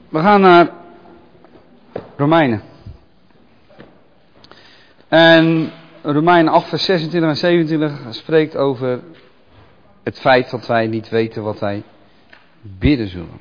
We gaan naar Romeinen. En Romeinen 8 vers 26 en 27 spreekt over het feit dat wij niet weten wat wij bidden zullen.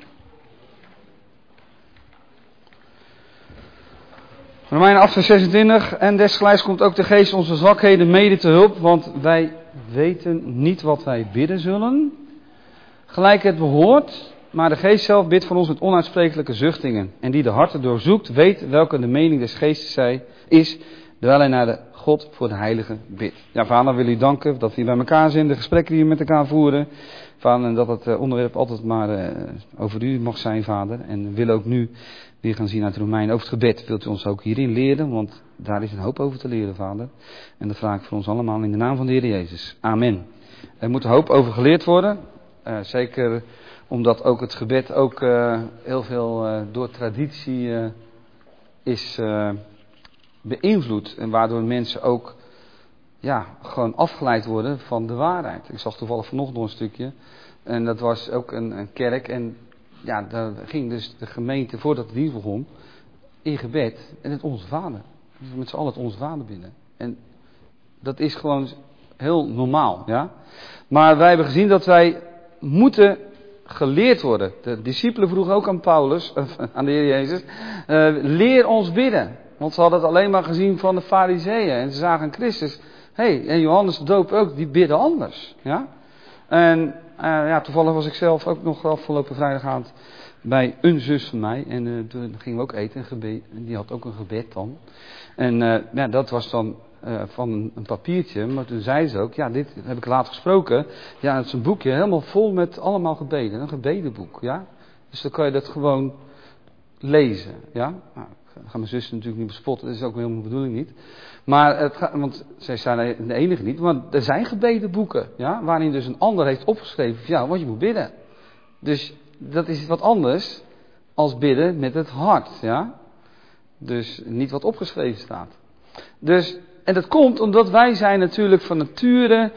Romeinen 8 vers 26. En desgelijks komt ook de geest onze zwakheden mede te hulp, want wij weten niet wat wij bidden zullen. Gelijk het behoort, maar de geest zelf bidt voor ons met onuitsprekelijke zuchtingen. En die de harten doorzoekt, weet welke de mening des geestes is, terwijl hij naar de God voor de heiligen bidt. Ja, vader, wil u danken dat we hier bij elkaar zijn, de gesprekken die we met elkaar voeren. Vader, en dat het onderwerp altijd maar over u mag zijn, vader. En we willen ook nu weer gaan zien uit Romeinen over het gebed. Wilt u ons ook hierin leren, want daar is een hoop over te leren, vader. En dat vraag ik voor ons allemaal in de naam van de Heer Jezus. Amen. Er moet een hoop over geleerd worden. Zeker omdat ook het gebed ook heel veel door traditie is beïnvloed. En waardoor mensen ook gewoon afgeleid worden van de waarheid. Ik zag toevallig vanochtend nog een stukje. En dat was ook een kerk. En ja, daar ging dus de gemeente, voordat de dienst begon, in gebed. En het Onze Vader. Dus met z'n allen het Onze Vader binnen. En dat is gewoon heel normaal. Ja? Maar wij hebben gezien dat wij moeten geleerd worden. De discipelen vroegen ook aan Paulus, aan de Heer Jezus, leer ons bidden. Want ze hadden het alleen maar gezien van de Farizeeën. En ze zagen Christus. En Johannes de Doper ook, die bidden anders. Ja? En toevallig was ik zelf ook nog afgelopen vrijdagavond bij een zus van mij. En toen gingen we ook eten, en die had ook een gebed dan. En dat was dan van een papiertje. Maar toen zei ze ook, dit heb ik later gesproken. Ja, het is een boekje helemaal vol met allemaal gebeden. Een gebedenboek, ja. Dus dan kan je dat gewoon lezen, ja. Nou, ik ga mijn zus natuurlijk niet bespotten, dat is ook helemaal mijn bedoeling niet. Maar want zij zijn de enige niet, maar er zijn gebedenboeken, ja, waarin dus een ander heeft opgeschreven van wat je moet bidden. Dus dat is wat anders als bidden met het hart, ja. Dus niet wat opgeschreven staat. Dus, en dat komt omdat wij zijn natuurlijk van nature,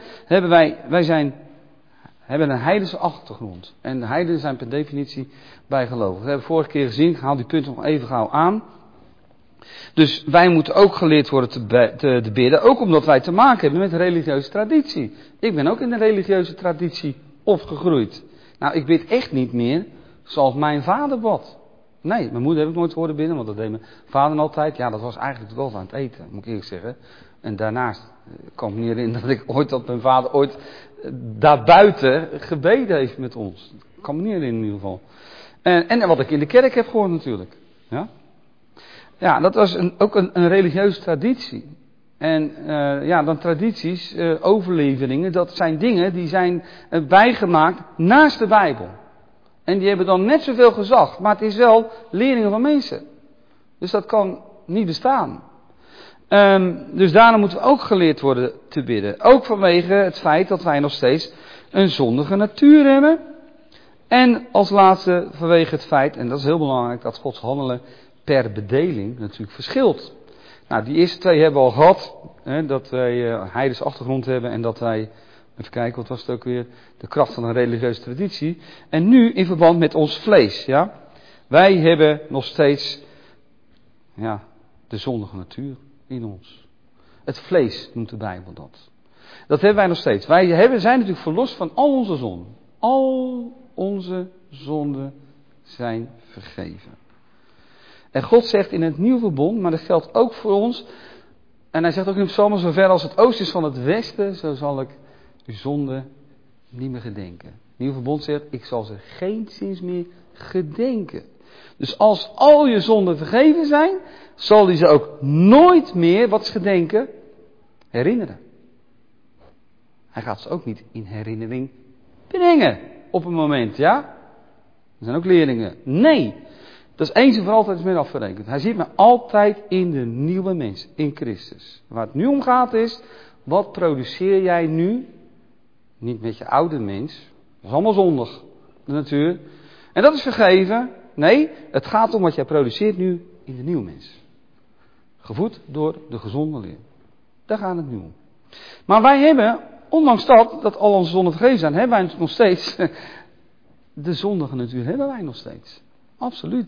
hebben een heidense achtergrond. En de heidenen zijn per definitie bijgelovig. We hebben vorige keer gezien, ik haal die punten nog even gauw aan. Dus wij moeten ook geleerd worden te bidden, ook omdat wij te maken hebben met religieuze traditie. Ik ben ook in de religieuze traditie opgegroeid. Nou, ik bid echt niet meer zoals mijn vader bad. Nee, mijn moeder heb ik nooit horen bidden, want dat deed mijn vader altijd. Ja, dat was eigenlijk wel aan het eten, moet ik eerlijk zeggen. En daarnaast kan ik me niet herinneren dat mijn vader ooit daarbuiten gebeden heeft met ons. Ik kan me niet herinneren in ieder geval. En wat ik in de kerk heb gehoord natuurlijk. Ja, dat was ook een religieuze traditie. En dan tradities, overleveringen, dat zijn dingen die zijn bijgemaakt naast de Bijbel. En die hebben dan net zoveel gezag, maar het is wel leringen van mensen. Dus dat kan niet bestaan. Dus daarom moeten we ook geleerd worden te bidden. Ook vanwege het feit dat wij nog steeds een zondige natuur hebben. En als laatste vanwege het feit, en dat is heel belangrijk, dat Gods handelen per bedeling natuurlijk verschilt. Nou, die eerste twee hebben we al gehad. Dat wij heidense achtergrond hebben en dat wij, even kijken, wat was het ook weer, de kracht van een religieuze traditie. En nu in verband met ons vlees, ja. Wij hebben nog steeds, de zondige natuur in ons. Het vlees noemt de Bijbel dat. Dat hebben wij nog steeds. Wij zijn natuurlijk verlost van al onze zonden. Al onze zonden zijn vergeven. En God zegt in het nieuwe verbond, maar dat geldt ook voor ons. En hij zegt ook in Psalmen, zo ver als het oosten is van het westen, zo zal ik uw zonde niet meer gedenken. Het nieuwe verbond zegt, ik zal ze geenszins meer gedenken. Dus als al je zonden vergeven zijn, zal hij ze ook nooit meer, wat is gedenken, herinneren. Hij gaat ze ook niet in herinnering brengen op een moment, ja. Er zijn ook leerlingen. Nee, dat is eens en voor altijd mee afgerekend. Hij ziet me altijd in de nieuwe mens, in Christus. Waar het nu om gaat is, wat produceer jij nu? Niet met je oude mens, dat is allemaal zondig, de natuur. En dat is vergeven. Nee, het gaat om wat jij produceert nu in de nieuwe mens. Gevoed door de gezonde leer. Daar gaat het nu om. Maar wij hebben, ondanks dat al onze zonden vergeven zijn, hebben wij nog steeds de zondige natuur, hebben wij nog steeds. Absoluut.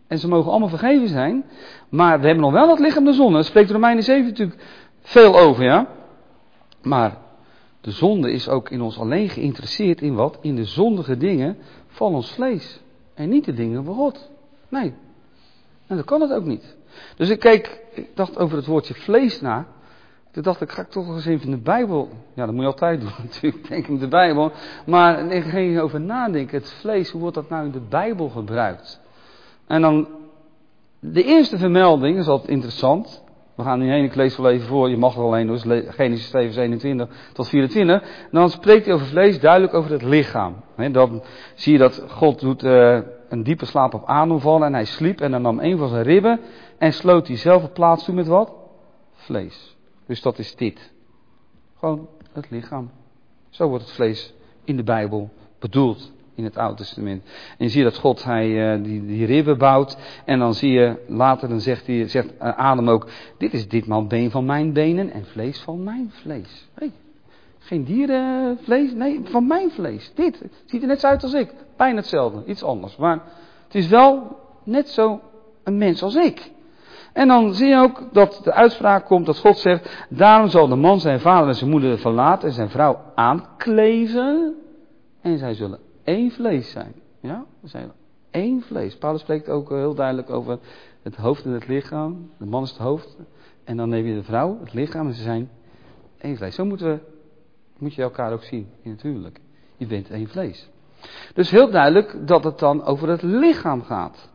En ze mogen allemaal vergeven zijn. Maar we hebben nog wel dat lichaam de zonde. Daar spreekt Romeinen 7 natuurlijk veel over, ja. Maar de zonde is ook in ons alleen geïnteresseerd in wat? In de zondige dingen van ons vlees. En niet de dingen van God. Nee. En dat kan het ook niet. Dus ik dacht over het woordje vlees na. Toen dacht ik, ga ik toch eens even in de Bijbel. Ja, dat moet je altijd doen natuurlijk, denk ik, in de Bijbel. Maar ik ging over nadenken. Het vlees, hoe wordt dat nou in de Bijbel gebruikt? En dan, de eerste vermelding is altijd interessant. We gaan niet heen, ik lees wel even voor. Je mag er alleen, dus Genesis 7, 21 tot 24. En dan spreekt hij over vlees, duidelijk over het lichaam. Dan zie je dat God doet een diepe slaap op Adam vallen en hij sliep. En dan nam een van zijn ribben en sloot diezelfde plaats toe met wat? Vlees. Dus dat is dit. Gewoon het lichaam. Zo wordt het vlees in de Bijbel bedoeld. In het Oude Testament. En je ziet dat God die ribben bouwt. En dan zie je later, dan zegt Adam ook. Dit is ditmaal been van mijn benen en vlees van mijn vlees. Hey, geen dierenvlees, nee, van mijn vlees. Dit, het ziet er net zo uit als ik. Bijna hetzelfde, iets anders. Maar het is wel net zo een mens als ik. En dan zie je ook dat de uitspraak komt dat God zegt. Daarom zal de man zijn vader en zijn moeder verlaten en zijn vrouw aankleven. En zij zullen één vlees zijn. Ja, we zijn één vlees. Paulus spreekt ook heel duidelijk over het hoofd en het lichaam. De man is het hoofd. En dan heb je de vrouw, het lichaam. En ze zijn één vlees. Zo moet je elkaar ook zien in het huwelijk. Je bent één vlees. Dus heel duidelijk dat het dan over het lichaam gaat.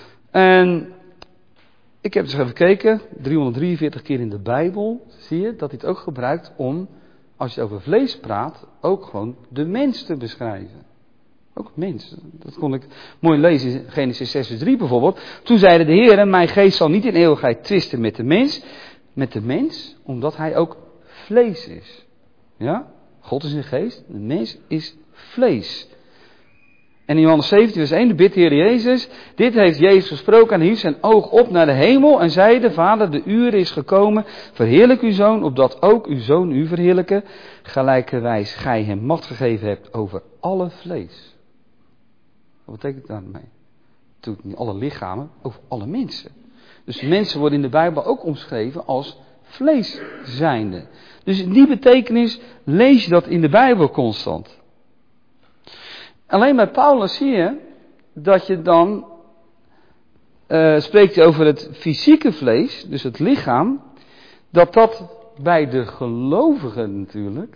En ik heb dus even gekeken. 343 keer in de Bijbel zie je dat hij het ook gebruikt om, als je over vlees praat, ook gewoon de mens te beschrijven. Ook mens. Dat kon ik mooi lezen in Genesis 6 vers 3 bijvoorbeeld. Toen zeide de Heer, mijn geest zal niet in eeuwigheid twisten met de mens, omdat hij ook vlees is. Ja? God is een geest, de mens is vlees. En in Johannes 17 vers 1, de bidt de Heer Jezus, dit heeft Jezus gesproken en hief zijn oog op naar de hemel en zeide, Vader, de uur is gekomen, verheerlijk uw Zoon, opdat ook uw Zoon u verheerlijke, gelijkerwijs gij hem macht gegeven hebt over alle vlees. Wat betekent dat daarmee? Natuurlijk niet alle lichamen, over alle mensen. Dus de mensen worden in de Bijbel ook omschreven als vlees zijnde. Dus in die betekenis lees je dat in de Bijbel constant. Alleen bij Paulus zie je dat je dan spreekt hij over het fysieke vlees, dus het lichaam, dat bij de gelovigen natuurlijk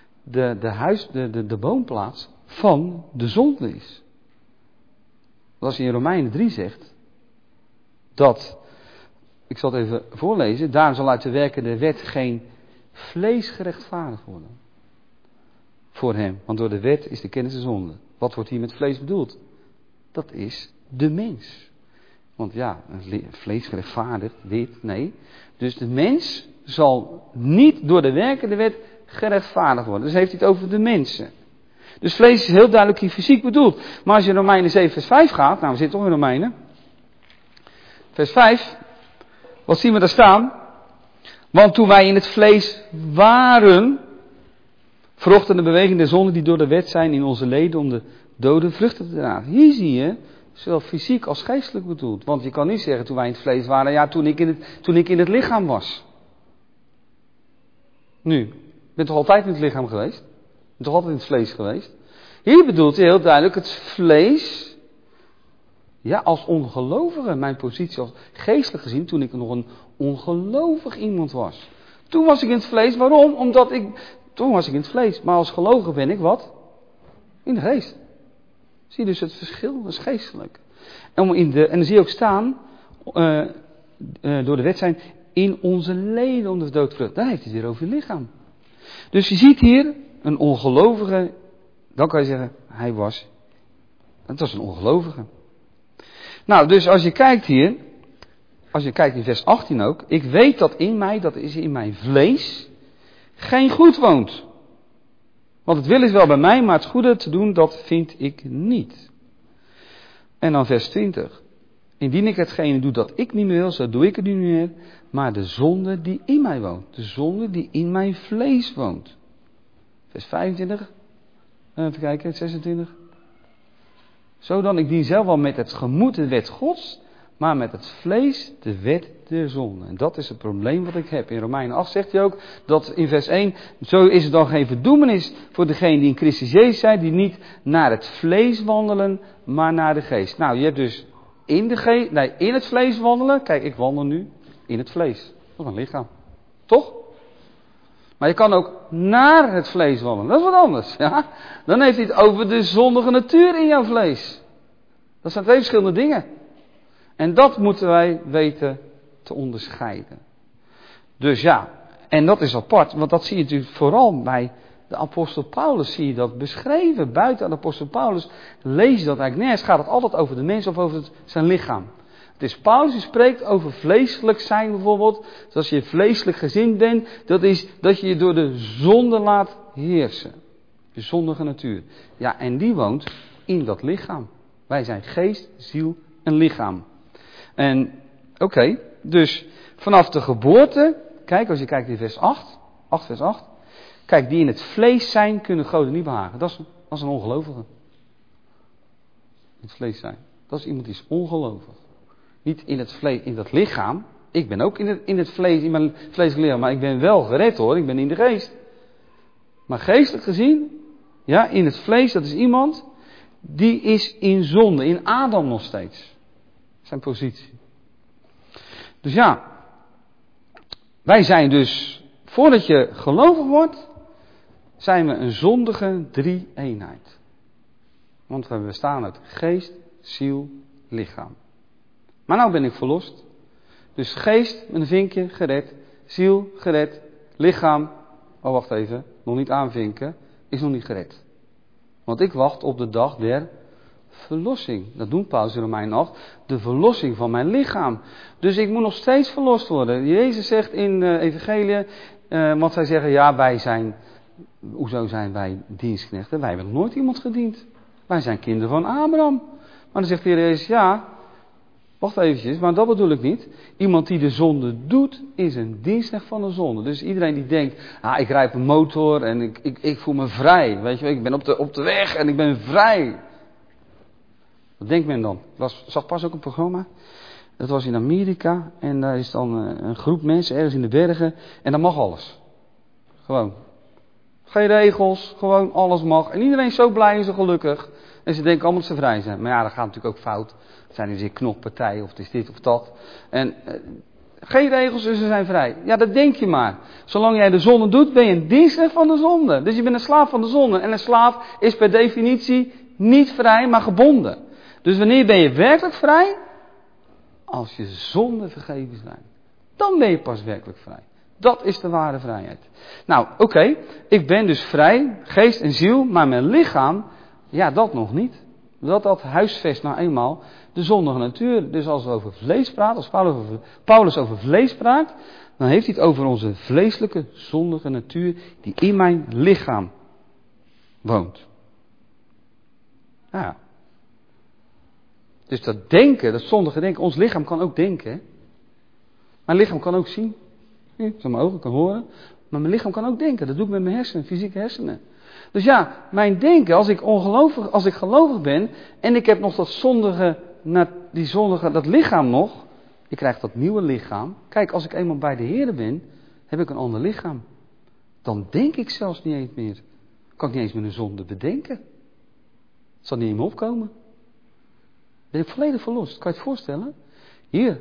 de woonplaats van de zonde is. Als je in Romeinen 3 zegt, dat, ik zal het even voorlezen, daarom zal uit de werken der wet geen vlees gerechtvaardigd worden. Voor hem, want door de wet is de kennis de zonde. Wat wordt hier met vlees bedoeld? Dat is de mens. Want ja, vlees gerechtvaardigd, nee. Dus de mens zal niet door de werken der wet gerechtvaardigd worden. Dus heeft hij het over de mensen. Dus vlees is heel duidelijk hier fysiek bedoeld. Maar als je in Romeinen 7 vers 5 gaat, nou we zitten toch in Romeinen. Vers 5, wat zien we daar staan? Want toen wij in het vlees waren, verrochten de beweging der zonde die door de wet zijn in onze leden om de dode vruchten te dragen. Hier zie je, zowel fysiek als geestelijk bedoeld. Want je kan niet zeggen toen wij in het vlees waren, ja toen ik in het lichaam was. Nu, je bent toch altijd in het lichaam geweest? Je bent toch altijd in het vlees geweest? Hier bedoelt hij heel duidelijk het vlees, ja als ongelovige, mijn positie als geestelijk gezien, toen ik nog een ongelovig iemand was. Toen was ik in het vlees, waarom? Toen was ik in het vlees, maar als gelovige ben ik wat? In de geest. Zie je dus het verschil, dat is geestelijk. En dan zie je ook staan, door de wet zijn, in onze leden om de doodvrucht. Daar heeft hij het weer over je lichaam. Dus je ziet hier een ongelovige, dan kan je zeggen, het was een ongelovige. Nou, dus als je kijkt hier, als je kijkt in vers 18 ook, ik weet dat in mij, dat is in mijn vlees, geen goed woont. Want het wil is wel bij mij, maar het goede te doen, dat vind ik niet. En dan vers 20. Indien ik hetgene doe dat ik niet meer wil, zo doe ik het niet meer. Maar de zonde die in mij woont. De zonde die in mijn vlees woont. Vers 25. Even kijken, 26. Zodan ik dien zelf wel met het gemoed de wet Gods. maar met het vlees de wet der zonde. En dat is het probleem wat ik heb. In Romeinen 8 zegt hij ook dat in vers 1, zo is het dan geen verdoemenis voor degene die in Christus Jezus zijn, die niet naar het vlees wandelen, maar naar de geest. Nou, je hebt dus in het vlees wandelen. Kijk, ik wandel nu in het vlees. Dat is een lichaam. Toch? Maar je kan ook naar het vlees wandelen. Dat is wat anders. Ja? Dan heeft hij het over de zondige natuur in jouw vlees. Dat zijn twee verschillende dingen. En dat moeten wij weten te onderscheiden. Dus ja, en dat is apart. Want dat zie je natuurlijk vooral bij de apostel Paulus. Zie je dat beschreven. Buiten de apostel Paulus lees je dat eigenlijk nergens. Gaat het altijd over de mens of over zijn lichaam. Het is Paulus die spreekt over vleeselijk zijn bijvoorbeeld. Dus als je vleeselijk gezind bent, dat is dat je je door de zonde laat heersen. De zondige natuur. Ja, en die woont in dat lichaam. Wij zijn geest, ziel en lichaam. En oké, dus vanaf de geboorte, kijk als je kijkt in vers 8 vers 8. Kijk, die in het vlees zijn, kunnen God niet behagen. Dat is een ongelovige. In het vlees zijn. Dat is iemand die is ongelovig. Niet in het vlees, in dat lichaam. Ik ben ook in het vlees, in mijn vleeselijk lichaam, maar ik ben wel gered hoor, ik ben in de geest. Maar geestelijk gezien, ja, in het vlees, dat is iemand die is in zonde, in Adam nog steeds. Zijn positie. Dus ja, wij zijn dus, voordat je gelovig wordt, zijn we een zondige drie-eenheid. Want we bestaan uit geest, ziel, lichaam. Maar nou ben ik verlost. Dus geest met een vinkje, gered. Ziel, gered. Lichaam, oh wacht even, nog niet aanvinken, is nog niet gered. Want ik wacht op de dag der verlossing. Dat doen Paulus in Romeinen 8. De verlossing van mijn lichaam. Dus ik moet nog steeds verlost worden. Jezus zegt in Evangelie, want zij zeggen, ja wij zijn, hoezo zijn wij dienstknechten? Wij hebben nog nooit iemand gediend. Wij zijn kinderen van Abraham. Maar dan zegt de Heer Jezus, ja, wacht eventjes, maar dat bedoel ik niet. Iemand die de zonde doet, is een dienstknecht van de zonde. Dus iedereen die denkt, ik rijd op een motor en ik voel me vrij. Weet je, ik ben op de weg en ik ben vrij. Wat denkt men dan? Ik zag pas ook een programma. Dat was in Amerika. En daar is dan een groep mensen ergens in de bergen. En dan mag alles. Gewoon. Geen regels. Gewoon alles mag. En iedereen is zo blij en zo gelukkig. En ze denken allemaal dat ze vrij zijn. Maar ja, dat gaat natuurlijk ook fout. Het zijn dus weer knokpartijen of het is dit of dat. En geen regels, dus ze zijn vrij. Ja, dat denk je maar. Zolang jij de zonde doet, ben je een dienstknecht van de zonde. Dus je bent een slaaf van de zonde. En een slaaf is per definitie niet vrij, maar gebonden. Dus wanneer ben je werkelijk vrij? Als je zonden vergeven zijn. Dan ben je pas werkelijk vrij. Dat is de ware vrijheid. Nou, oké, ik ben dus vrij, geest en ziel, maar mijn lichaam, ja, dat nog niet. Dat huisvest nou eenmaal de zondige natuur. Dus als we over vlees praten, als Paulus over vlees praat, dan heeft hij het over onze vleeselijke zondige natuur die in mijn lichaam woont. Ja. Dus dat denken, dat zondige denken, ons lichaam kan ook denken. Hè? Mijn lichaam kan ook zien. Zo mijn ogen kan horen. Maar mijn lichaam kan ook denken. Dat doe ik met mijn hersenen, fysieke hersenen. Dus ja, mijn denken, als ik gelovig ben en ik heb nog dat lichaam nog. Ik krijg dat nieuwe lichaam. Kijk, als ik eenmaal bij de Heer ben, heb ik een ander lichaam. Dan denk ik zelfs niet eens meer. Kan ik niet eens meer een zonde bedenken. Het zal niet in me opkomen. Ben ik volledig verlost. Kan je het voorstellen? Hier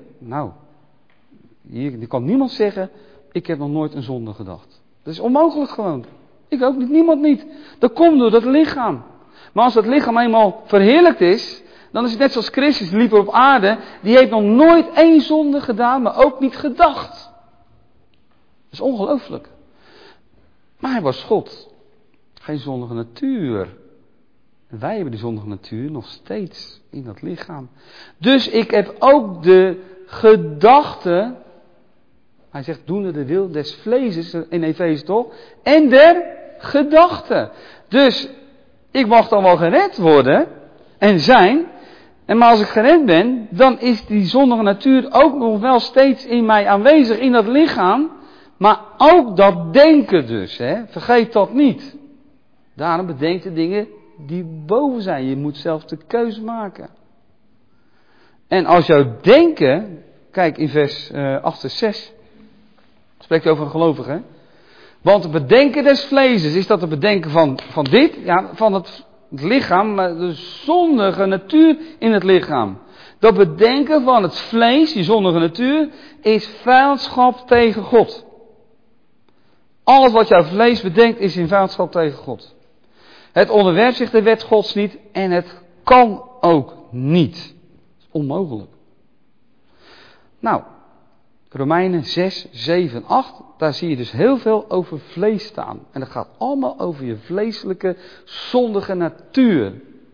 kan niemand zeggen, ik heb nog nooit een zonde gedacht. Dat is onmogelijk gewoon. Ik ook niet, niemand niet. Dat komt door dat lichaam. Maar als dat lichaam eenmaal verheerlijkt is, dan is het net zoals Christus, die liep op aarde, die heeft nog nooit één zonde gedaan, maar ook niet gedacht. Dat is ongelooflijk. Maar hij was God. Geen zondige natuur. En wij hebben de zondige natuur nog steeds in dat lichaam. Dus ik heb ook de gedachte. Hij zegt, doende de wil des vlees in Efeze toch? En der gedachte. Dus ik mag dan wel gered worden en zijn. Maar als ik gered ben, dan is die zondige natuur ook nog wel steeds in mij aanwezig, in dat lichaam. Maar ook dat denken dus. Hè? Vergeet dat niet. Daarom bedenk de dingen die boven zijn. Je moet zelf de keus maken. En als jouw denken, kijk in vers 8 en 6, spreekt over een gelovige, hè? Want het bedenken des vleezes, is dat het bedenken van dit? Ja, van het lichaam, maar de zondige natuur in het lichaam. Dat bedenken van het vlees, die zondige natuur, is vijandschap tegen God. Alles wat jouw vlees bedenkt is in vijandschap tegen God. Het onderwerpt zich de wet Gods niet en het kan ook niet. Dat is onmogelijk. Nou, Romeinen 6, 7, 8, daar zie je dus heel veel over vlees staan. En dat gaat allemaal over je vleeselijke, zondige natuur.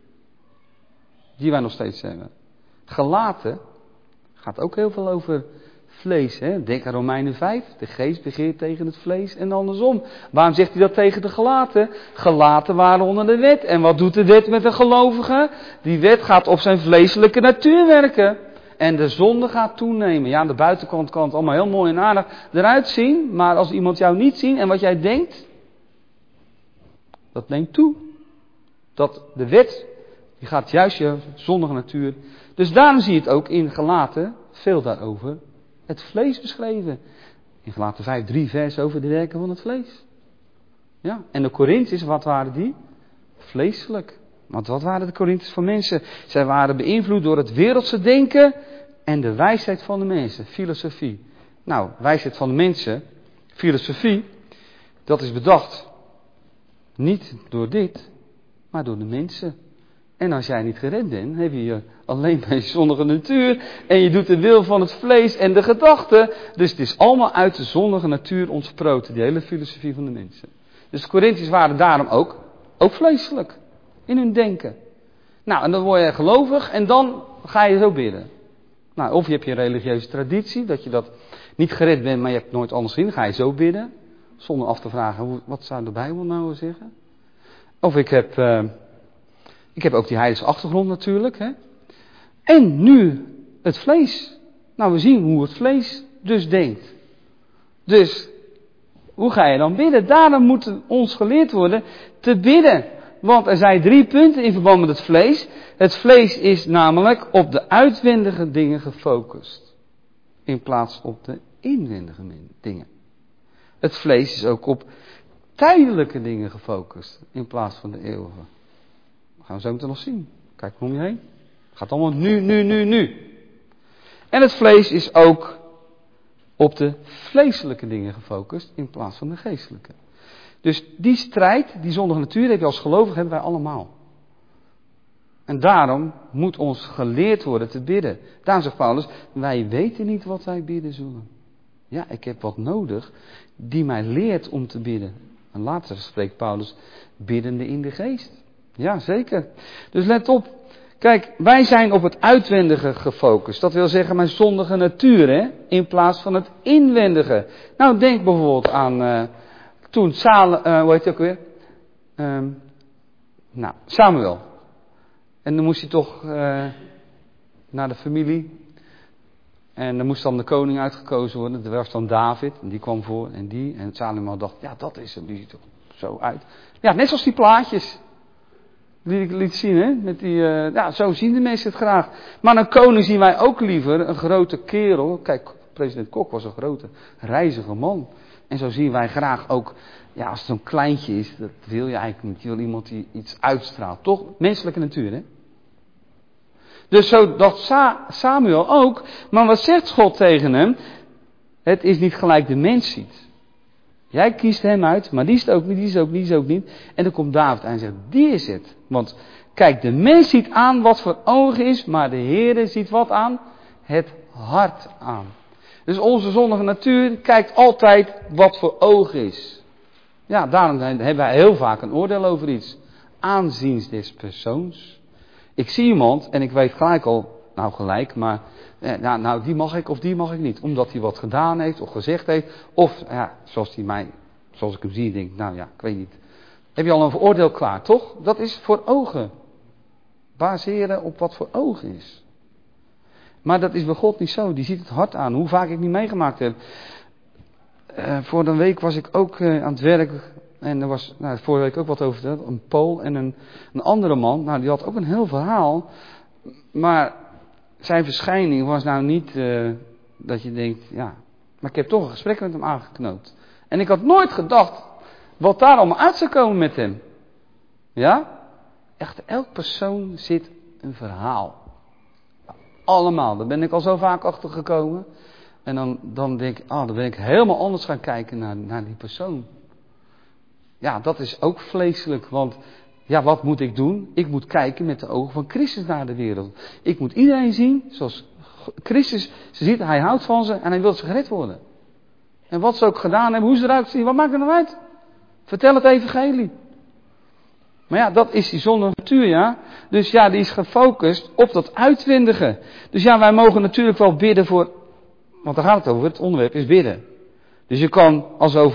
Die wij nog steeds hebben. Galaten gaat ook heel veel over vlees. Hè? Denk aan Romeinen 5. De geest begeert tegen het vlees en andersom. Waarom zegt hij dat tegen de Galaten? Galaten waren onder de wet. En wat doet de wet met een gelovige? Die wet gaat op zijn vleeselijke natuur werken. En de zonde gaat toenemen. Ja, aan de buitenkant kan het allemaal heel mooi en aardig eruit zien. Maar als iemand jou niet ziet en wat jij denkt, dat neemt toe. Dat de wet, die gaat juist je zondige natuur. Dus daarom zie je het ook in Galaten veel daarover. Het vlees beschreven. In Galaten 5, 3 vers over de werken van het vlees. Ja, en de Korinthiërs, wat waren die? Vleeselijk. Want wat waren de Korinthiërs voor mensen? Zij waren beïnvloed door het wereldse denken en de wijsheid van de mensen. Filosofie. Nou, wijsheid van de mensen, filosofie, dat is bedacht niet door dit, maar door de mensen. En als jij niet gered bent, heb je alleen bij je zondige natuur en je doet de wil van het vlees en de gedachten. Dus het is allemaal uit de zondige natuur ontsproten, die hele filosofie van de mensen. Dus de Korinthiërs waren daarom ook vleeselijk. In hun denken. Nou, en dan word je gelovig en dan ga je zo bidden. Nou, of je hebt je religieuze traditie, dat je dat niet gered bent, maar je hebt nooit anders gezien. Ga je zo bidden, zonder af te vragen, wat zou de Bijbel nou zeggen? Of ik heb ook die heidense achtergrond natuurlijk. Hè? En nu het vlees. Nou, we zien hoe het vlees dus denkt. Dus, hoe ga je dan bidden? Daarom moet ons geleerd worden te bidden. Want er zijn 3 punten in verband met het vlees. Het vlees is namelijk op de uitwendige dingen gefocust. In plaats op de inwendige dingen. Het vlees is ook op tijdelijke dingen gefocust. In plaats van de eeuwige. Dat gaan we zo meteen nog zien. Kijk maar om je heen. Het gaat allemaal nu. En het vlees is ook op de vleeselijke dingen gefocust. In plaats van de geestelijke. Dus die strijd, die zondige natuur, heb je als gelovig, hebben wij allemaal. En daarom moet ons geleerd worden te bidden. Daarom zegt Paulus, wij weten niet wat wij bidden zullen. Ja, ik heb wat nodig die mij leert om te bidden. En later spreekt Paulus, biddende in de geest. Ja, zeker. Dus let op. Kijk, wij zijn op het uitwendige gefocust. Dat wil zeggen mijn zondige natuur, hè, in plaats van het inwendige. Nou, denk bijvoorbeeld aan toen hoe heet het ook weer? Samuel. En dan moest hij toch naar de familie. En dan moest dan de koning uitgekozen worden. Er was dan David. En die kwam voor. En die. En Samuel dacht, ja, dat is hem. Die ziet er zo uit. Ja, net zoals die plaatjes. Die ik liet zien, hè. Met die, zo zien de mensen het graag. Maar een koning zien wij ook liever. Een grote kerel. Kijk, president Kok was een grote, reizige man. En zo zien wij graag ook, ja, als het zo'n kleintje is, dat wil je eigenlijk niet. Je wil iemand die iets uitstraalt. Toch? Menselijke natuur, hè? Dus zo dacht Samuel ook. Maar wat zegt God tegen hem? Het is niet gelijk de mens ziet. Jij kiest hem uit, maar die is het ook niet, die is ook niet, die is ook niet. En dan komt David en zegt, die is het. Want kijk, de mens ziet aan wat voor ogen is, maar de Heere ziet wat aan? Het hart aan. Dus onze zondige natuur kijkt altijd wat voor ogen is. Ja, daarom hebben wij heel vaak een oordeel over iets. Aanziens des persoons. Ik zie iemand en ik weet gelijk al, maar die mag ik of die mag ik niet. Omdat hij wat gedaan heeft of gezegd heeft. Of, ja, zoals ik hem zie, denk ik, ik weet niet. Heb je al een oordeel klaar, toch? Dat is voor ogen. Baseren op wat voor ogen is. Maar dat is bij God niet zo. Die ziet het hart aan. Hoe vaak ik niet meegemaakt heb. Voor een week was ik ook aan het werk. En er was vorige week ook wat over verteld. Een Pool en een andere man. Nou, die had ook een heel verhaal. Maar zijn verschijning was nou niet dat je denkt, ja, maar ik heb toch een gesprek met hem aangeknoopt. En ik had nooit gedacht wat daar allemaal uit zou komen met hem. Ja? Echt, elk persoon zit een verhaal. Allemaal, daar ben ik al zo vaak achter gekomen. En dan denk ik, dan ben ik helemaal anders gaan kijken naar die persoon. Ja, dat is ook vleeselijk, want ja, wat moet ik doen? Ik moet kijken met de ogen van Christus naar de wereld. Ik moet iedereen zien zoals Christus ze ziet, hij houdt van ze en hij wil ze gered worden. En wat ze ook gedaan hebben, hoe ze eruit zien, wat maakt er nou uit? Vertel het evangelie. Maar ja, dat is die zonde natuur, ja. Dus ja, die is gefocust op dat uitwendige. Dus ja, wij mogen natuurlijk wel bidden voor, want daar gaat het over, het onderwerp is bidden. Dus je kan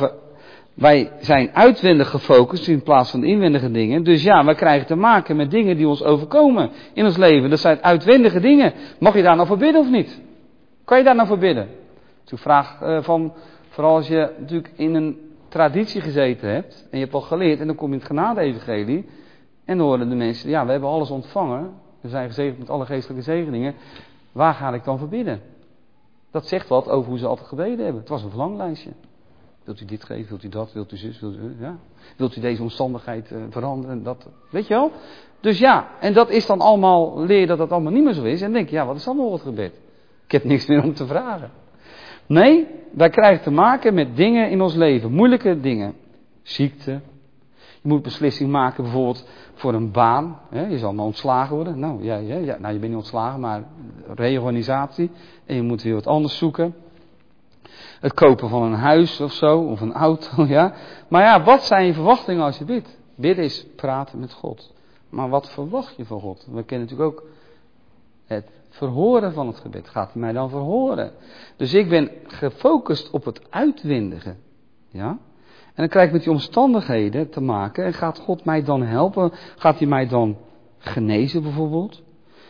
wij zijn uitwendig gefocust in plaats van de inwendige dingen. Dus ja, wij krijgen te maken met dingen die ons overkomen in ons leven. Dat zijn uitwendige dingen. Mag je daar nou voor bidden of niet? Kan je daar nou voor bidden? Dat is een vraag vooral als je natuurlijk in een traditie gezeten hebt. En je hebt al geleerd en dan kom je in het genade-evangelie. En dan horen de mensen, ja, we hebben alles ontvangen. We zijn gezegend met alle geestelijke zegeningen. Waar ga ik dan voor bidden? Dat zegt wat over hoe ze altijd gebeden hebben. Het was een verlanglijstje. Wilt u dit geven, wilt u dat, wilt u zus, wilt u deze omstandigheid veranderen, dat, weet je wel? Dus ja, en dat is dan allemaal, leer dat dat allemaal niet meer zo is. En denk je, ja, wat is dan nog het gebed? Ik heb niks meer om te vragen. Nee, wij krijgen te maken met dingen in ons leven, moeilijke dingen. Ziekte. Je moet beslissing maken bijvoorbeeld voor een baan. Je zal maar ontslagen worden. Nou, nou, je bent niet ontslagen, maar reorganisatie. En je moet weer wat anders zoeken. Het kopen van een huis of zo, of een auto, ja. Maar ja, wat zijn je verwachtingen als je bidt? Bidden is praten met God. Maar wat verwacht je van God? We kennen natuurlijk ook het verhoren van het gebed. Gaat hij mij dan verhoren? Dus ik ben gefocust op het uitwendige, ja. En dan krijg ik met die omstandigheden te maken. En gaat God mij dan helpen? Gaat hij mij dan genezen bijvoorbeeld?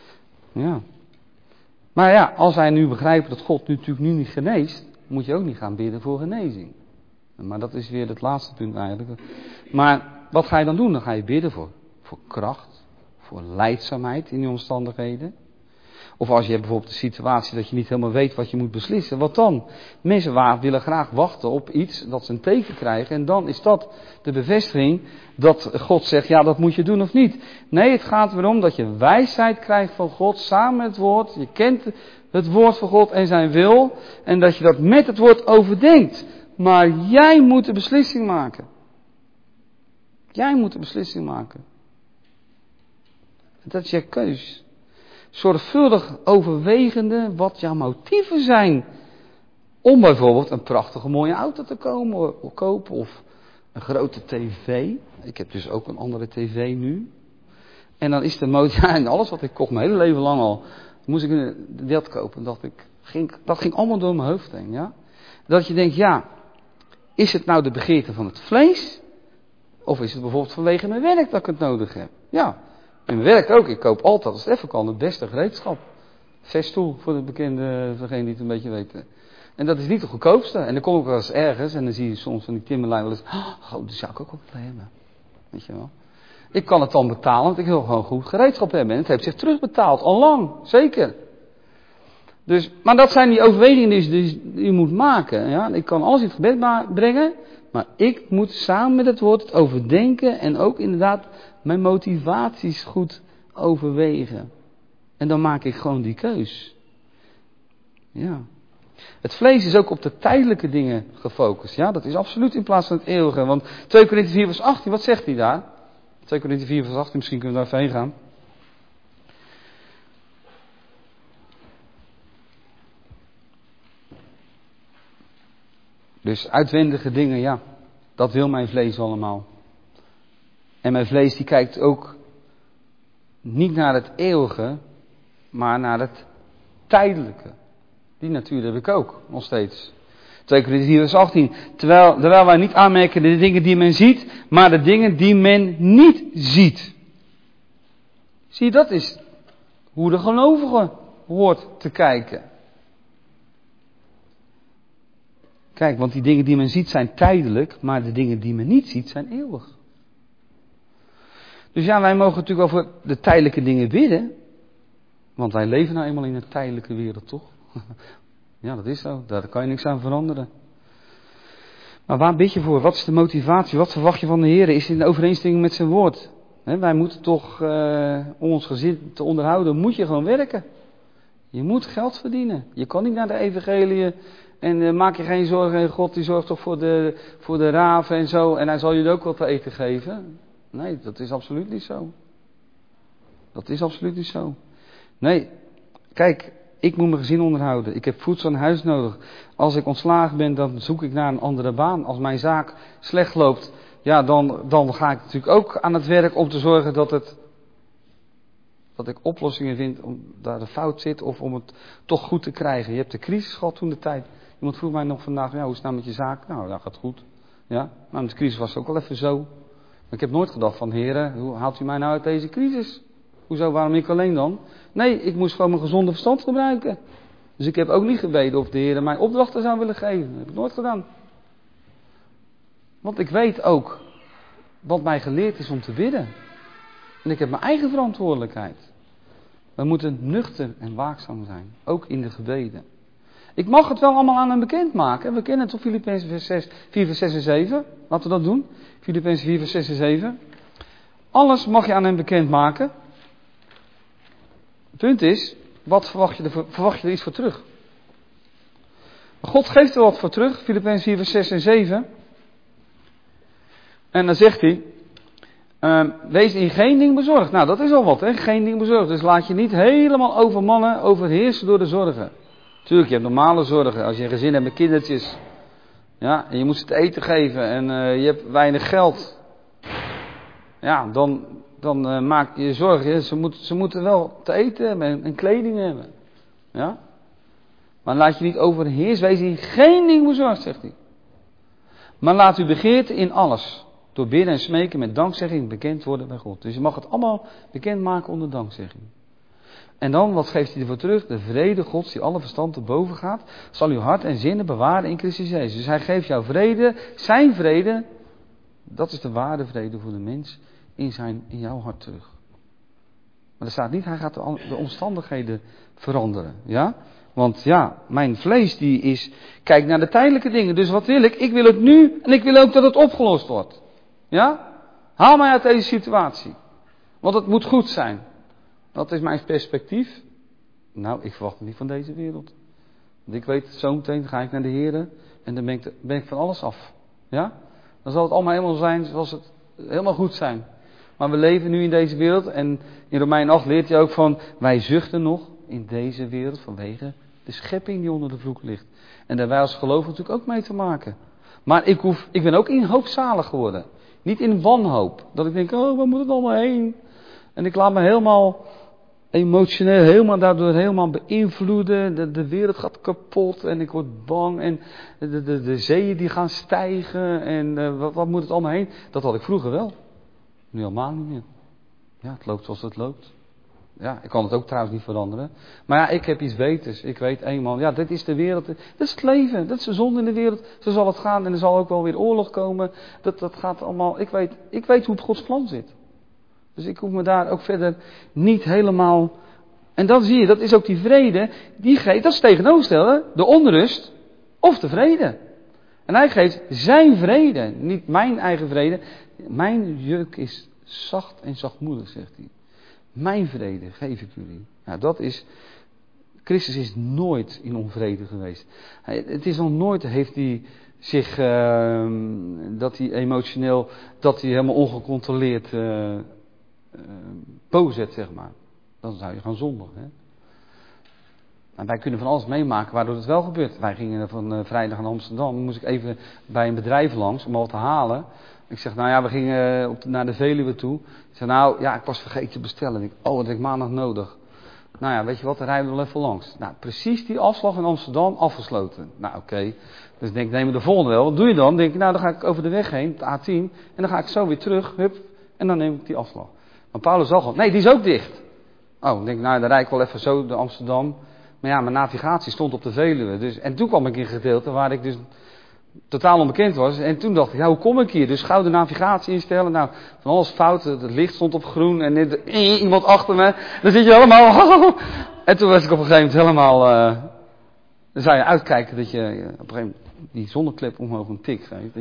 Ja. Maar ja, als wij nu begrijpen dat God natuurlijk nu niet geneest, moet je ook niet gaan bidden voor genezing. Maar dat is weer het laatste punt eigenlijk. Maar wat ga je dan doen? Dan ga je bidden voor kracht, voor leidzaamheid in die omstandigheden. Of als je hebt bijvoorbeeld de situatie dat je niet helemaal weet wat je moet beslissen. Wat dan? Mensen willen graag wachten op iets, dat ze een teken krijgen. En dan is dat de bevestiging dat God zegt, ja, dat moet je doen of niet. Nee, het gaat erom dat je wijsheid krijgt van God samen met het woord. Je kent het woord van God en zijn wil. En dat je dat met het woord overdenkt. Maar jij moet de beslissing maken. Jij moet de beslissing maken. Dat is je keus. Zorgvuldig overwegende wat jouw motieven zijn. Om bijvoorbeeld een prachtige mooie auto te kopen. Of een grote tv. Ik heb dus ook een andere tv nu. En dan is de motie, ja, en alles wat ik kocht mijn hele leven lang al. Moest ik dat kopen. Dat ging allemaal door mijn hoofd heen. Ja? Dat je denkt, ja. Is het nou de begeerte van het vlees? Of is het bijvoorbeeld vanwege mijn werk dat ik het nodig heb? Ja. In mijn werk ook. Ik koop altijd, als het even kan, het beste gereedschap. Veststoel voor de bekende, voor degene die het een beetje weten. En dat is niet de goedkoopste. En dan kom ik wel eens ergens en dan zie je soms van die timmerlijn wel eens. Oh, dat zou ik ook wel willen hebben. Weet je wel. Ik kan het dan betalen, want ik wil gewoon goed gereedschap hebben. En het heeft zich terugbetaald, al lang, zeker. Dus, maar dat zijn die overwegingen die je moet maken. Ja? Ik kan alles in het gebed brengen, maar ik moet samen met het woord het overdenken en ook inderdaad mijn motivaties goed overwegen. En dan maak ik gewoon die keus. Ja. Het vlees is ook op de tijdelijke dingen gefocust. Ja, dat is absoluut in plaats van het eeuwige. Want 2 Korinthe 4 vers 18, wat zegt hij daar? 2 Korinthe 4 vers 18, misschien kunnen we daar even heen gaan. Dus uitwendige dingen, ja, dat wil mijn vlees allemaal. En mijn vlees die kijkt ook niet naar het eeuwige, maar naar het tijdelijke. Die natuur heb ik ook, nog steeds. 2 Korinthe 4 vers 18. Terwijl wij niet aanmerken de dingen die men ziet, maar de dingen die men niet ziet. Zie je, dat is hoe de gelovige hoort te kijken. Kijk, want die dingen die men ziet zijn tijdelijk, maar de dingen die men niet ziet zijn eeuwig. Dus ja, wij mogen natuurlijk over de tijdelijke dingen bidden. Want wij leven nou eenmaal in een tijdelijke wereld, toch? Ja, dat is zo. Daar kan je niks aan veranderen. Maar waar bid je voor? Wat is de motivatie? Wat verwacht je van de Heer? Is het in overeenstemming met zijn woord? Wij moeten toch, om ons gezin te onderhouden, moet je gewoon werken. Je moet geld verdienen. Je kan niet naar de evangelie en maak je geen zorgen. God die zorgt toch voor de raven en zo. En hij zal jullie ook wat te eten geven. Nee, dat is absoluut niet zo. Dat is absoluut niet zo. Nee, kijk, ik moet mijn gezin onderhouden. Ik heb voedsel en huis nodig. Als ik ontslagen ben, dan zoek ik naar een andere baan. Als mijn zaak slecht loopt, ja, dan ga ik natuurlijk ook aan het werk om te zorgen dat ik oplossingen vind om daar de fout zit of om het toch goed te krijgen. Je hebt de crisis gehad toen de tijd. Iemand vroeg mij nog vandaag, ja, hoe is het nou met je zaak? Nou, dat gaat goed. Ja, maar met de crisis was het ook wel even zo. Maar ik heb nooit gedacht van, heren, hoe haalt u mij nou uit deze crisis? Hoezo, waarom ik alleen dan? Nee, ik moest gewoon mijn gezonde verstand gebruiken. Dus ik heb ook niet gebeden of de Heer mij opdrachten zou willen geven. Dat heb ik nooit gedaan. Want ik weet ook wat mij geleerd is om te bidden. En ik heb mijn eigen verantwoordelijkheid. We moeten nuchter en waakzaam zijn. Ook in de gebeden. Ik mag het wel allemaal aan hem bekendmaken. We kennen het op Filippenzen 4 vers 6 en 7. Laten we dat doen. Filippenzen 4 vers 6 en 7. Alles mag je aan hem bekendmaken. Het punt is, wat verwacht je er iets voor terug? God geeft er wat voor terug. Filippenzen 4 vers 6 en 7. En dan zegt hij, wees in geen ding bezorgd. Nou, dat is al wat, hè? Geen ding bezorgd. Dus laat je niet helemaal overmannen, overheersen door de zorgen. Tuurlijk, je hebt normale zorgen. Als je een gezin hebt met kindertjes. Ja, en je moet ze te eten geven. En je hebt weinig geld. Ja, dan maak je je zorgen. Ze moeten wel te eten hebben en kleding hebben. Ja. Maar laat je niet overheersen. Wees in geen ding bezorgd, zegt hij. Maar laat uw begeerte in alles. Door bidden en smeken met dankzegging bekend worden bij God. Dus je mag het allemaal bekendmaken onder dankzegging. En dan, wat geeft hij ervoor terug? De vrede Gods die alle verstand te boven gaat, zal uw hart en zinnen bewaren in Christus Jezus. Dus hij geeft jou vrede, zijn vrede. Dat is de ware vrede voor de mens in jouw hart terug. Maar er staat niet, hij gaat de omstandigheden veranderen. Ja? Want ja, mijn vlees die is, kijk naar de tijdelijke dingen. Dus wat wil ik? Ik wil het nu en ik wil ook dat het opgelost wordt. Ja? Haal mij uit deze situatie. Want het moet goed zijn. Wat is mijn perspectief? Nou, ik verwacht het niet van deze wereld. Want ik weet, zo meteen ga ik naar de Heer en dan ben ik van alles af. Ja? Dan zal het allemaal helemaal zijn zoals het helemaal goed zijn. Maar we leven nu in deze wereld en in Romeinen 8 leert hij ook van, wij zuchten nog in deze wereld vanwege de schepping die onder de vloek ligt. En daar wij als gelovigen natuurlijk ook mee te maken. Maar ik ben ook in hoopzalig geworden. Niet in wanhoop. Dat ik denk, waar moet het allemaal heen? En ik laat me helemaal emotioneel, daardoor beïnvloeden. De wereld gaat kapot en ik word bang. En de zeeën die gaan stijgen. En wat moet het allemaal heen? Dat had ik vroeger wel. Nu helemaal niet meer. Ja, het loopt zoals het loopt. Ja, ik kan het ook trouwens niet veranderen. Maar ja, ik heb iets beters. Ik weet eenmaal, ja, dit is de wereld. Dit is het leven. Dat is de zonde in de wereld. Zo zal het gaan. En er zal ook wel weer oorlog komen. Dat gaat allemaal. Ik weet hoe het Gods plan zit. Dus ik hoef me daar ook verder niet helemaal. En dan zie je, dat is ook die vrede. Die geeft, dat is tegenovergestelde. De onrust of de vrede. En hij geeft zijn vrede. Niet mijn eigen vrede. Mijn juk is zacht en zachtmoedig, zegt hij. Mijn vrede geef ik jullie. Nou, dat is. Christus is nooit in onvrede geweest. Het is nog nooit, heeft hij zich. Dat hij emotioneel. Dat hij helemaal ongecontroleerd. Bozet, zeg maar. Dan zou je gaan zondigen. Hè? En wij kunnen van alles meemaken waardoor het wel gebeurt. Wij gingen van vrijdag naar Amsterdam. Dan moest ik even bij een bedrijf langs om wat te halen. Ik zeg, nou ja, we gingen naar de Veluwe toe. Ik zeg, nou ja, ik was vergeten te bestellen. Ik, dat heb ik maandag nodig. Nou ja, weet je wat, dan rijden we wel even langs. Nou, precies die afslag in Amsterdam afgesloten. Nou, oké. Dus ik denk, neem de volgende wel. Wat doe je dan? Denk ik, nou, dan ga ik over de weg heen, de A10. En dan ga ik zo weer terug, hup. En dan neem ik die afslag. Maar Paulus zag al, nee, die is ook dicht. Oh, ik denk, nou, dan rijd ik wel even zo naar Amsterdam. Maar ja, mijn navigatie stond op de Veluwe. Dus, en toen kwam ik in een gedeelte waar ik dus totaal onbekend was. En toen dacht ik, ja, hoe kom ik hier? Dus gauw de navigatie instellen. Nou, van alles fout. Het licht stond op groen en net iemand achter me. Dan zit je helemaal... En toen was ik op een gegeven moment helemaal... dan zou je uitkijken dat je op een gegeven moment die zonneklep omhoog een tik geeft.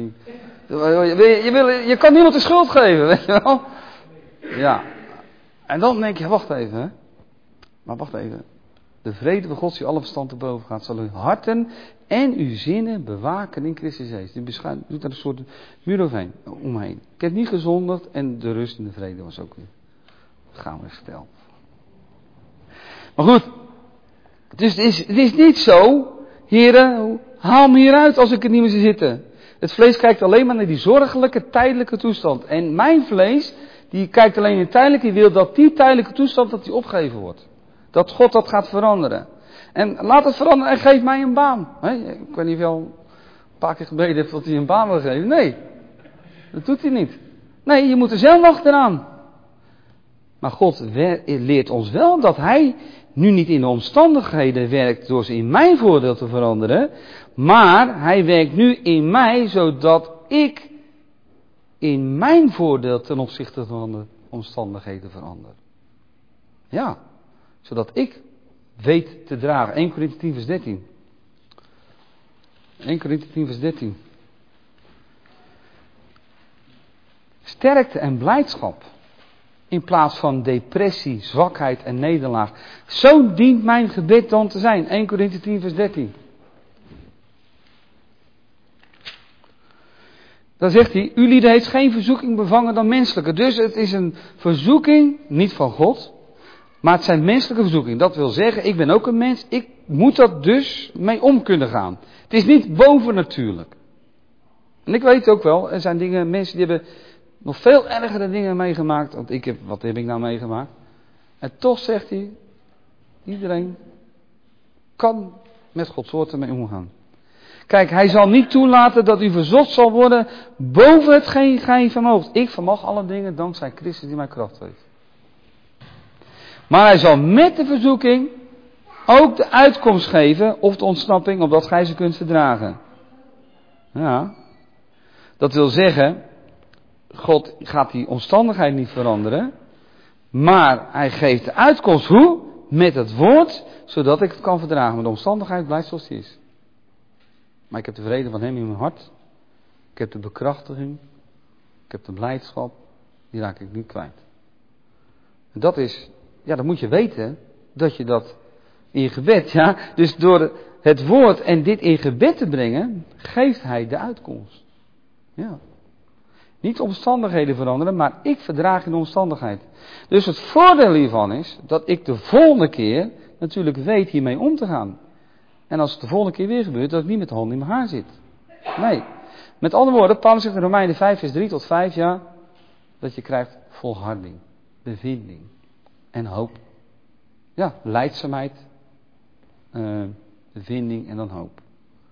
Je kan niemand de schuld geven, weet je wel. Ja. En dan denk je, wacht even, hè. Maar wacht even. De vrede van God die alle verstand te boven gaat, zal uw harten en uw zinnen bewaken in Christus Jezus. Die doet daar een soort muur omheen. Ik heb niet gezondigd en de rust en de vrede was ook weer gaan hersteld. Maar goed, dus het is niet zo, heren, haal me hieruit als ik er niet meer zie zitten. Het vlees kijkt alleen maar naar die zorgelijke, tijdelijke toestand. En mijn vlees, die kijkt alleen in de tijdelijke, die wil dat die tijdelijke toestand, dat die opgegeven wordt. Dat God dat gaat veranderen. En laat het veranderen en geef mij een baan. Ik weet niet of je al een paar keer gebeden hebt dat hij een baan wil geven. Nee, dat doet hij niet. Nee, je moet er zelf achteraan. Maar God leert ons wel dat hij nu niet in de omstandigheden werkt door ze in mijn voordeel te veranderen. Maar hij werkt nu in mij zodat ik in mijn voordeel ten opzichte van de omstandigheden verander. Ja, zodat ik weet te dragen. 1 Korinthe 10 vers 13. 1 Korinthe 10 vers 13. Sterkte en blijdschap. In plaats van depressie, zwakheid en nederlaag. Zo dient mijn gebed dan te zijn. 1 Korinthe 10 vers 13. Dan zegt hij, ulieden heeft geen verzoeking bevangen dan menselijke. Dus het is een verzoeking, niet van God, maar het zijn menselijke verzoekingen. Dat wil zeggen, ik ben ook een mens, ik moet dat dus mee om kunnen gaan. Het is niet bovennatuurlijk. En ik weet ook wel, er zijn dingen, mensen die hebben nog veel ergere dingen meegemaakt. Want wat heb ik nou meegemaakt? En toch zegt hij, iedereen kan met Gods woord ermee omgaan. Kijk, hij zal niet toelaten dat u verzocht zal worden boven hetgeen gij vermoogt. Ik vermag alle dingen dankzij Christus die mij kracht geeft. Maar hij zal met de verzoeking ook de uitkomst geven of de ontsnapping opdat gij ze kunt verdragen. Ja, dat wil zeggen, God gaat die omstandigheid niet veranderen, maar hij geeft de uitkomst hoe? Met het woord, zodat ik het kan verdragen. Maar de omstandigheid blijft zoals die is. Maar ik heb de vrede van hem in mijn hart. Ik heb de bekrachtiging. Ik heb de blijdschap. Die raak ik niet kwijt. En dat is, ja, dat moet je weten, dat je dat in je gebed, ja. Dus door het woord en dit in gebed te brengen, geeft hij de uitkomst. Ja. Niet de omstandigheden veranderen, maar ik verdraag in de omstandigheid. Dus het voordeel hiervan is, dat ik de volgende keer natuurlijk weet hiermee om te gaan. En als het de volgende keer weer gebeurt, dat ik niet met de hand in mijn haar zit. Nee. Met andere woorden, Paulus zegt in Romeinen 5 vers 3 tot 5, ja, dat je krijgt volharding, bevinding en hoop. Ja, lijdzaamheid, bevinding en dan hoop.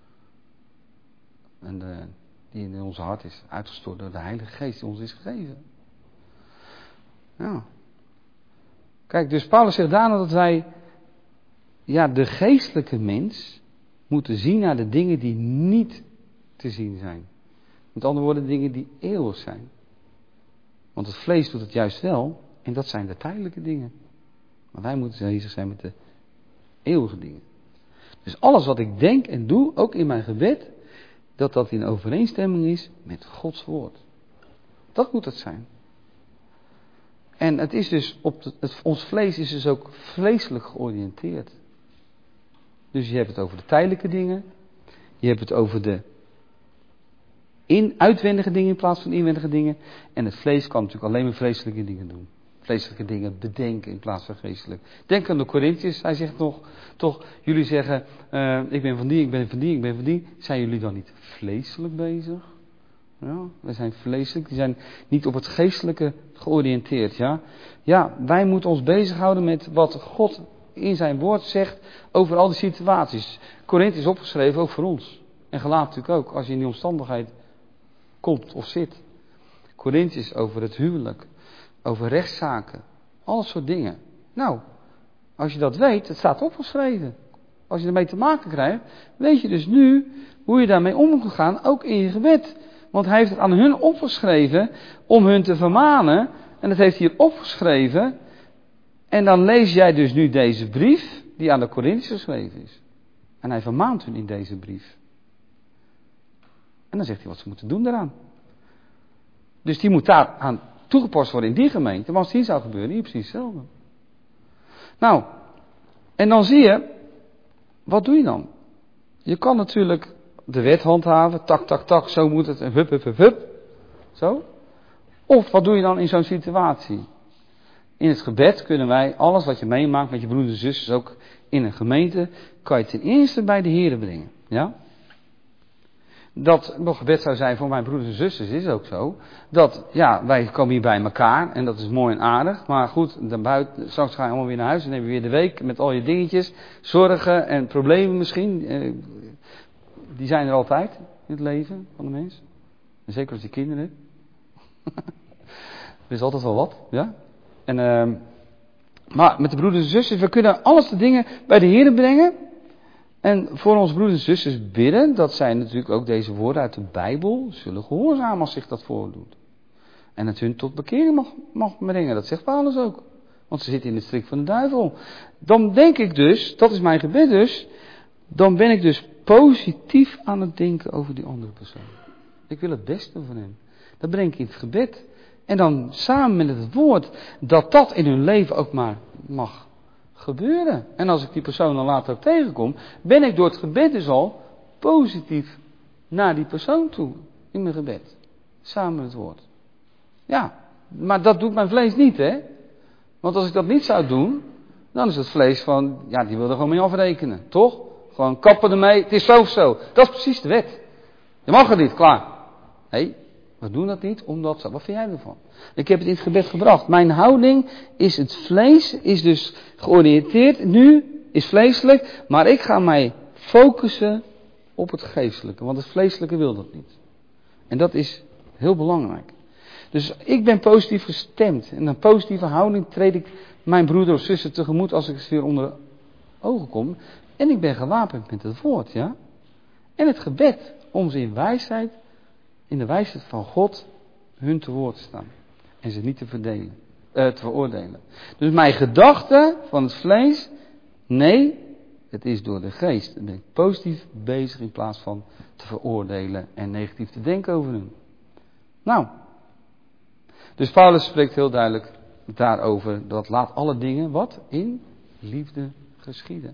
En die in ons hart is uitgestort door de Heilige Geest die ons is gegeven. Ja. Kijk, dus Paulus zegt daarna dat wij, ja, de geestelijke mens moeten zien naar de dingen die niet te zien zijn. Met andere woorden, dingen die eeuwig zijn. Want het vlees doet het juist wel, en dat zijn de tijdelijke dingen. Maar wij moeten bezig zijn met de eeuwige dingen. Dus alles wat ik denk en doe, ook in mijn gebed, dat in overeenstemming is met Gods woord. Dat moet het zijn. En het is dus ons vlees is dus ook vleeselijk georiënteerd. Dus je hebt het over de tijdelijke dingen. Je hebt het over de uitwendige dingen in plaats van inwendige dingen. En het vlees kan natuurlijk alleen maar vleeselijke dingen doen. Vleeselijke dingen bedenken in plaats van geestelijk. Denk aan de Corinthiërs. Hij zegt toch, jullie zeggen, ik ben van die, ik ben van die, ik ben van die. Zijn jullie dan niet vleeselijk bezig? Ja, wij zijn vleeselijk. Die zijn niet op het geestelijke georiënteerd. Ja, wij moeten ons bezighouden met wat God in zijn woord zegt over al die situaties. Korinthe is opgeschreven ook voor ons. En Galaten natuurlijk ook, als je in die omstandigheid komt of zit. Korinthe is over het huwelijk, over rechtszaken, alle soort dingen. Nou, als je dat weet, het staat opgeschreven. Als je ermee te maken krijgt, weet je dus nu hoe je daarmee om moet gaan, ook in je gebed. Want hij heeft het aan hun opgeschreven om hun te vermanen. En dat heeft hij hier opgeschreven. En dan lees jij dus nu deze brief die aan de Korinthiërs geschreven is. En hij vermaant hun in deze brief. En dan zegt hij wat ze moeten doen daaraan. Dus die moet daar aan toegepast worden in die gemeente. Maar als het hier zou gebeuren, hier precies hetzelfde. Nou, en dan zie je, wat doe je dan? Je kan natuurlijk de wet handhaven, tak, tak, tak, zo moet het, en hup, hup, hup, hup. Zo. Of wat doe je dan in zo'n situatie? In het gebed kunnen wij alles wat je meemaakt met je broeders en zusters, ook in een gemeente, kan je ten eerste bij de Here brengen. Ja? Dat nog gebed zou zijn voor mijn broeders en zusters is ook zo. Dat, ja, wij komen hier bij elkaar en dat is mooi en aardig. Maar goed, dan buiten, straks ga je allemaal weer naar huis en dan heb je weer de week met al je dingetjes, zorgen en problemen misschien. Die zijn er altijd in het leven van de mens. En zeker als je kinderen hebt. Er is altijd wel wat, ja. En, maar met de broeders en zusters, we kunnen alles de dingen bij de Heer brengen. En voor onze broeders en zusters bidden, dat zijn natuurlijk ook deze woorden uit de Bijbel, zullen gehoorzamen als zich dat voordoet. En het hun tot bekering mag brengen, dat zegt Paulus ook. Want ze zitten in het strik van de duivel. Dan denk ik dus, dat is mijn gebed dus, dan ben ik dus positief aan het denken over die andere persoon. Ik wil het beste van hem. Dat breng ik in het gebed. En dan samen met het woord, dat in hun leven ook maar mag gebeuren. En als ik die persoon dan later ook tegenkom, ben ik door het gebed dus al positief naar die persoon toe. In mijn gebed. Samen met het woord. Ja, maar dat doet mijn vlees niet, hè. Want als ik dat niet zou doen, dan is het vlees van, ja, die wil er gewoon mee afrekenen. Toch? Gewoon kappen ermee, het is zo of zo. Dat is precies de wet. Je mag het niet, klaar. Nee, we doen dat niet, omdat zo. Wat vind jij ervan? Ik heb het in het gebed gebracht. Mijn houding is het vlees, is dus georiënteerd. Nu is vleeselijk, maar ik ga mij focussen op het geestelijke. Want het vleeselijke wil dat niet. En dat is heel belangrijk. Dus ik ben positief gestemd. En een positieve houding treed ik mijn broeder of zuster tegemoet als ik eens weer onder ogen kom. En ik ben gewapend met het woord, ja. En het gebed om ze in wijsheid, in de wijsheid van God, hun te woord te staan. En ze niet te veroordelen. Dus mijn gedachte van het vlees, nee, het is door de geest. Dan ben ik positief bezig in plaats van te veroordelen en negatief te denken over hun. Nou, dus Paulus spreekt heel duidelijk daarover, dat laat alle dingen, wat? In liefde geschieden.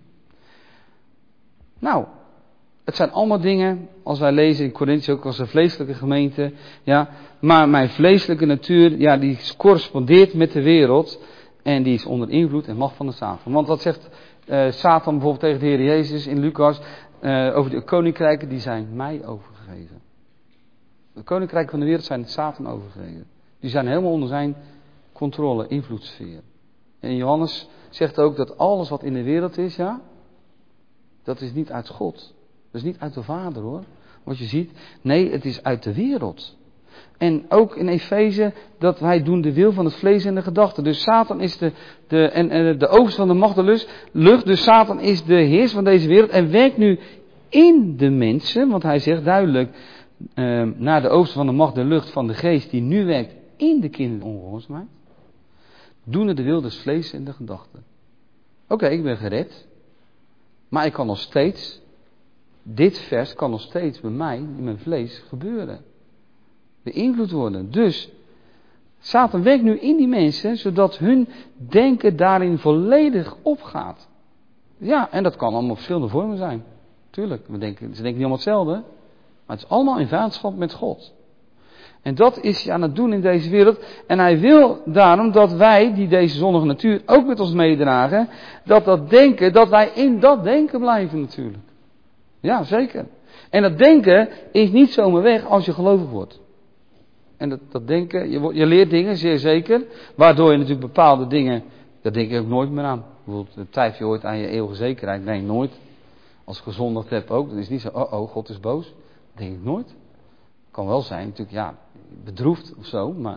Nou, het zijn allemaal dingen, als wij lezen in Korinthe ook als een vleeselijke gemeente, ja, maar mijn vleeselijke natuur, ja, die correspondeert met de wereld en die is onder invloed en macht van de Satan. Want wat zegt Satan bijvoorbeeld tegen de Heer Jezus in Lucas over de koninkrijken, die zijn mij overgegeven. De koninkrijken van de wereld zijn het Satan overgegeven. Die zijn helemaal onder zijn controle, invloedssfeer. En Johannes zegt ook dat alles wat in de wereld is, ja, dat is niet uit God. Dat is niet uit de Vader hoor. Wat je ziet, nee, het is uit de wereld. En ook in Efeze, dat wij doen de wil van het vlees en de gedachten. Dus Satan is de overste van de macht, de lucht. Dus Satan is de heerser van deze wereld en werkt nu in de mensen. Want hij zegt duidelijk, naar de overste van de macht, de lucht van de geest, die nu werkt in de kinderen ongehoorzaamheid. Doen de wil des vlees en de gedachten. Oké, ik ben gered. Maar ik kan nog steeds, dit vers kan nog steeds bij mij, in mijn vlees, gebeuren. Beïnvloed worden. Dus, Satan werkt nu in die mensen, zodat hun denken daarin volledig opgaat. Ja, en dat kan allemaal verschillende vormen zijn. Tuurlijk, ze denken niet allemaal hetzelfde. Maar het is allemaal in vijandschap met God. En dat is hij aan het doen in deze wereld. En hij wil daarom dat wij, die deze zondige natuur ook met ons meedragen, dat denken, dat wij in dat denken blijven natuurlijk. Ja, zeker. En dat denken is niet zomaar weg als je gelovig wordt. En dat denken, je leert dingen, zeer zeker, waardoor je natuurlijk bepaalde dingen, daar denk ik ook nooit meer aan. Bijvoorbeeld, twijfel je ooit aan je eeuwige zekerheid? Nee, nooit. Als ik gezondigd heb ook, dan is het niet zo, oh, God is boos. Dat denk ik nooit. Kan wel zijn, natuurlijk, ja, bedroefd of zo, maar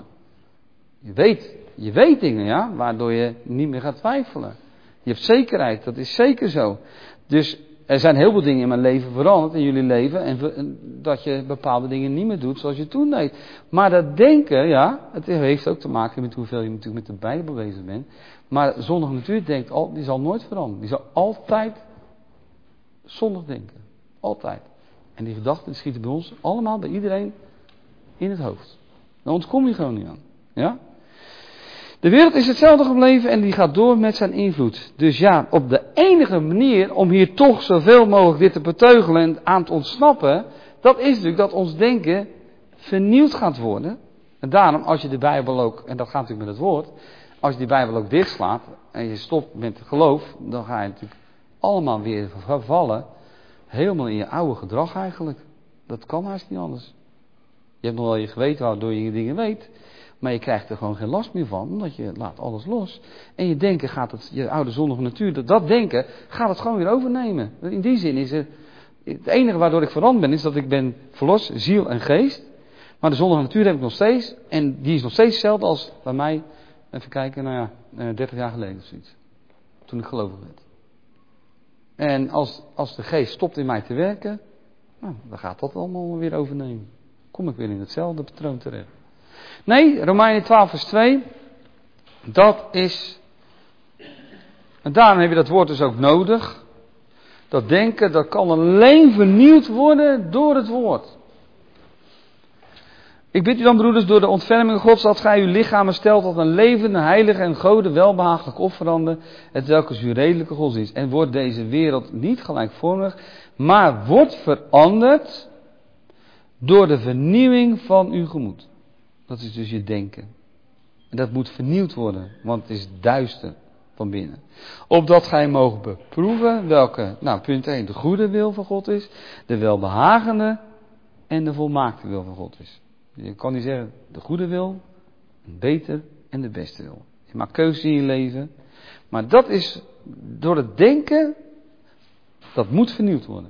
je weet dingen, ja, waardoor je niet meer gaat twijfelen. Je hebt zekerheid, dat is zeker zo. Dus er zijn heel veel dingen in mijn leven veranderd, in jullie leven, en dat je bepaalde dingen niet meer doet zoals je toen deed. Maar dat denken, ja, het heeft ook te maken met hoeveel je natuurlijk met de Bijbel bezig bent. Maar zondige natuur denkt, die zal nooit veranderen. Die zal altijd zondig denken. Altijd. En die gedachten die schieten bij ons allemaal, bij iedereen, in het hoofd. Daar ontkom je gewoon niet aan. Ja? De wereld is hetzelfde gebleven en die gaat door met zijn invloed. Dus ja, op de enige manier om hier toch zoveel mogelijk dit te beteugelen en aan te ontsnappen, dat is natuurlijk dat ons denken vernieuwd gaat worden. En daarom, als je de Bijbel ook, en dat gaat natuurlijk met het woord, als je die Bijbel ook dichtslaat en je stopt met geloof, dan ga je natuurlijk allemaal weer vervallen, helemaal in je oude gedrag eigenlijk. Dat kan haast niet anders. Je hebt nog wel je geweten waardoor je dingen weet, maar je krijgt er gewoon geen last meer van, omdat je laat alles los. En je denken gaat het, je oude zondige natuur, dat denken gaat het gewoon weer overnemen. In die zin is het enige waardoor ik veranderd ben, is dat ik ben verlost, ziel en geest. Maar de zondige natuur heb ik nog steeds, en die is nog steeds hetzelfde als bij mij, even kijken, 30 jaar geleden of zoiets. Toen ik gelovig werd. En als de geest stopt in mij te werken, nou, dan gaat dat allemaal weer overnemen. Kom ik weer in hetzelfde patroon terecht. Nee, Romeinen 12 vers 2, dat is, en daarom heb je dat woord dus ook nodig. Dat denken, dat kan alleen vernieuwd worden door het woord. Ik bid u dan, broeders, door de ontferming Gods, dat gij uw lichamen stelt tot een levende, heilige en Gode welbehagelijk offerande, het welke is uw redelijke godsdienst. En wordt deze wereld niet gelijkvormig, maar wordt veranderd door de vernieuwing van uw gemoed. Dat is dus je denken. En dat moet vernieuwd worden, want het is duister van binnen. Opdat gij mogen beproeven welke, punt 1, de goede wil van God is, de welbehagende en de volmaakte wil van God is. Je kan niet zeggen de goede wil, een beter en de beste wil. Je maakt keuzes in je leven, maar dat is door het denken, dat moet vernieuwd worden.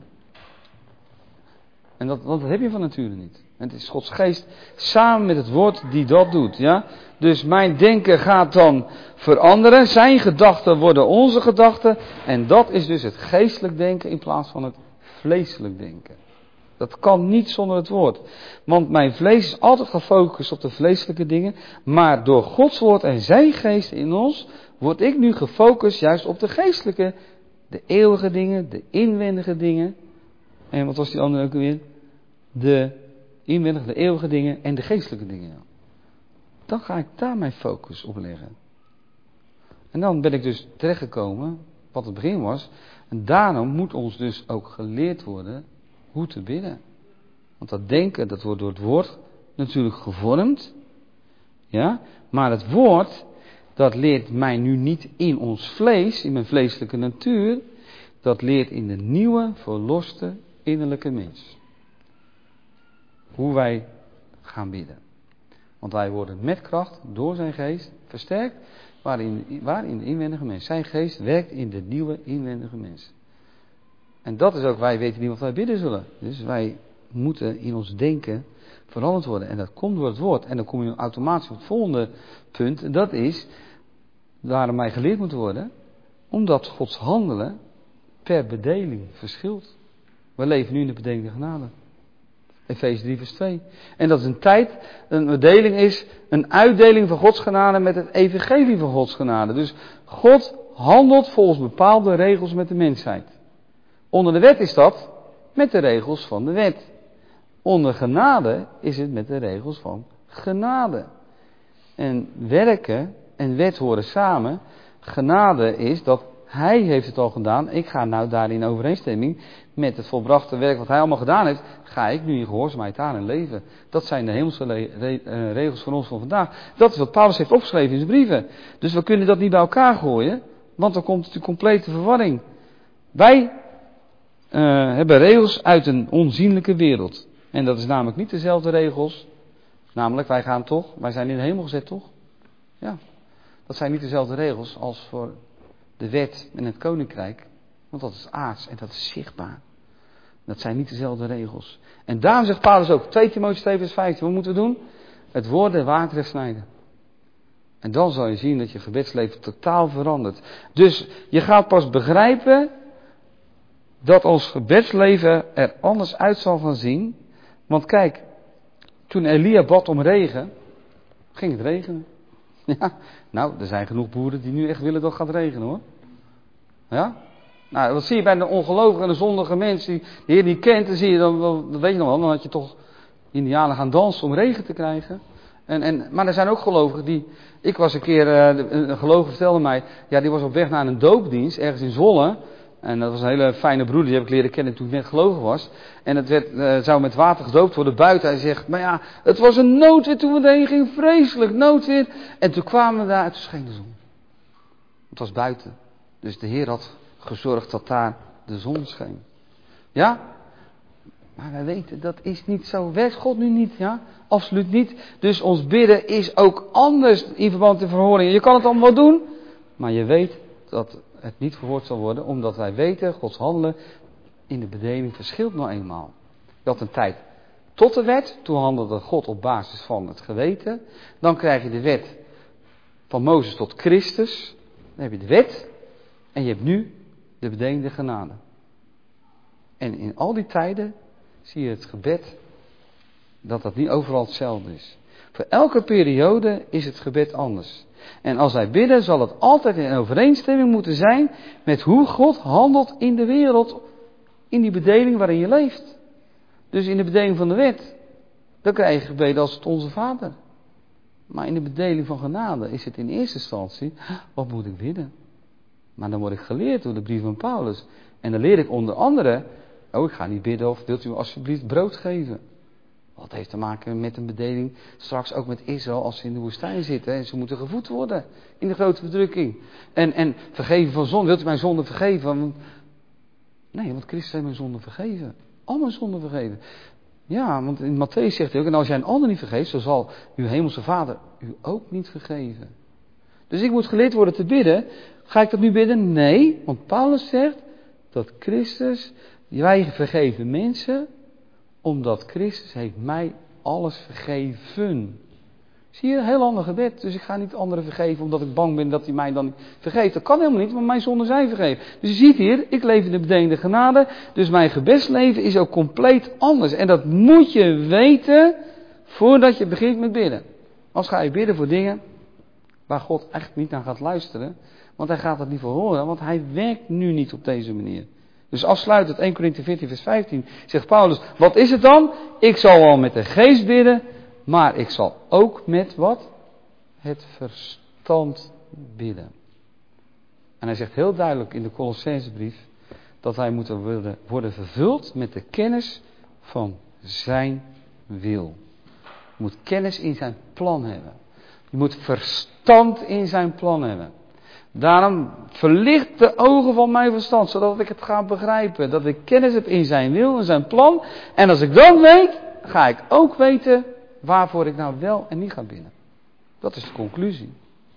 En want dat heb je van nature niet. En het is Gods geest samen met het woord die dat doet. Ja? Dus mijn denken gaat dan veranderen. Zijn gedachten worden onze gedachten. En dat is dus het geestelijk denken in plaats van het vleeselijk denken. Dat kan niet zonder het woord. Want mijn vlees is altijd gefocust op de vleeselijke dingen. Maar door Gods woord en zijn geest in ons word ik nu gefocust juist op de geestelijke. De eeuwige dingen, de inwendige dingen. En wat was die andere ook alweer? De inwendige, de eeuwige dingen en de geestelijke dingen. Dan ga ik daar mijn focus op leggen. En dan ben ik dus terechtgekomen, wat het begin was. En daarom moet ons dus ook geleerd worden hoe te bidden. Want dat denken, dat wordt door het woord natuurlijk gevormd. Ja, maar het woord, dat leert mij nu niet in ons vlees, in mijn vleeselijke natuur. Dat leert in de nieuwe, verloste innerlijke mens. Hoe wij gaan bidden. Want wij worden met kracht door zijn geest versterkt. Waarin de inwendige mens. Zijn geest werkt in de nieuwe inwendige mens. En dat is ook, wij weten niet wat wij bidden zullen. Dus wij moeten in ons denken veranderd worden. En dat komt door het woord. En dan kom je automatisch op het volgende punt. En dat is, waarom wij geleerd moeten worden. Omdat Gods handelen per bedeling verschilt. We leven nu in de bedeling der genade. Efeze 3 vers 2. En dat is een bedeling is een uitdeling van Gods genade met het evangelie van Gods genade. Dus God handelt volgens bepaalde regels met de mensheid. Onder de wet is dat met de regels van de wet. Onder genade is het met de regels van genade. En werken en wet horen samen. Genade is dat Hij heeft het al gedaan. Ik ga nou daar in overeenstemming met het volbrachte werk wat Hij allemaal gedaan heeft. Ga ik nu in gehoorzaamheid daarin leven. Dat zijn de hemelse regels van ons van vandaag. Dat is wat Paulus heeft opgeschreven in zijn brieven. Dus we kunnen dat niet bij elkaar gooien. Want dan komt natuurlijk complete verwarring. Wij hebben regels uit een onzienlijke wereld. En dat is namelijk niet dezelfde regels. Namelijk wij zijn in de hemel gezet toch? Ja. Dat zijn niet dezelfde regels als voor de wet en het koninkrijk. Want dat is aards en dat is zichtbaar. Dat zijn niet dezelfde regels. En daarom zegt Paulus ook, 2 Timotheüs 2 vers 15, wat moeten we doen? Het woord der waarheid rechtsnijden. En dan zal je zien dat je gebedsleven totaal verandert. Dus je gaat pas begrijpen dat ons gebedsleven er anders uit zal gaan zien. Want kijk, toen Elia bad om regen, ging het regenen. Ja, nou, er zijn genoeg boeren die nu echt willen dat het gaat regenen, hoor. Ja? Nou, wat zie je bij de ongelovige en de zondige mensen die de Heer niet kent, dan zie je dan, dat weet je nog wel, dan had je toch Indianen gaan dansen om regen te krijgen. Maar er zijn ook gelovigen die, ik was een keer, een gelovige vertelde mij, ja, die was op weg naar een doopdienst, ergens in Zwolle. En dat was een hele fijne broeder, die heb ik leren kennen toen ik net gelovig was. En het zou met water gedoopt worden buiten. Hij zegt, maar ja, het was een noodweer toen we erheen gingen, vreselijk noodweer. En toen kwamen we daar en toen scheen de zon. Het was buiten. Dus de Heer had gezorgd dat daar de zon scheen. Ja? Maar wij weten, dat is niet zo. Werkt God nu niet, ja? Absoluut niet. Dus ons bidden is ook anders in verband met verhoringen. Je kan het allemaal doen, maar je weet dat het niet verhoord zal worden, omdat wij weten, Gods handelen in de bedeling verschilt nou eenmaal. Je had een tijd tot de wet, toen handelde God op basis van het geweten. Dan krijg je de wet van Mozes tot Christus. Dan heb je de wet en je hebt nu de bedelingde genade. En in al die tijden zie je het gebed dat niet overal hetzelfde is. Voor elke periode is het gebed anders. En als wij bidden, zal het altijd in overeenstemming moeten zijn met hoe God handelt in de wereld, in die bedeling waarin je leeft. Dus in de bedeling van de wet, dan krijg je gebeden als het Onze Vader. Maar in de bedeling van genade is het in eerste instantie, wat moet ik bidden? Maar dan word ik geleerd door de brief van Paulus. En dan leer ik onder andere, ik ga niet bidden of wilt u me alsjeblieft brood geven? Dat heeft te maken met een bedeling straks ook met Israël als ze in de woestijn zitten. En ze moeten gevoed worden in de grote verdrukking. En vergeven van zonde. Wilt u mijn zonde vergeven? Nee, want Christus heeft mijn zonde vergeven. Al mijn zonde vergeven. Ja, want in Mattheüs zegt hij ook, en als jij een ander niet vergeeft, zo zal uw hemelse Vader u ook niet vergeven. Dus ik moet geleerd worden te bidden. Ga ik dat nu bidden? Nee, want Paulus zegt dat Christus, wij vergeven mensen, omdat Christus heeft mij alles vergeven. Zie je, een heel ander gebed. Dus ik ga niet anderen vergeven omdat ik bang ben dat hij mij dan niet vergeeft. Dat kan helemaal niet, want mijn zonden zijn vergeven. Dus je ziet hier, ik leef in de bedeelde genade. Dus mijn gebedsleven is ook compleet anders. En dat moet je weten voordat je begint met bidden. Als ga je bidden voor dingen waar God echt niet naar gaat luisteren. Want hij gaat het niet verhoren, want hij werkt nu niet op deze manier. Dus afsluitend 1 Korinthe 14 vers 15 zegt Paulus, wat is het dan? Ik zal wel met de geest bidden, maar ik zal ook met wat? Het verstand bidden. En hij zegt heel duidelijk in de Colossensebrief dat wij moeten worden vervuld met de kennis van zijn wil. Je moet kennis in zijn plan hebben. Je moet verstand in zijn plan hebben. Daarom verlicht de ogen van mijn verstand, zodat ik het ga begrijpen. Dat ik kennis heb in zijn wil en zijn plan. En als ik dat weet, ga ik ook weten waarvoor ik nou wel en niet ga bidden. Dat is de conclusie.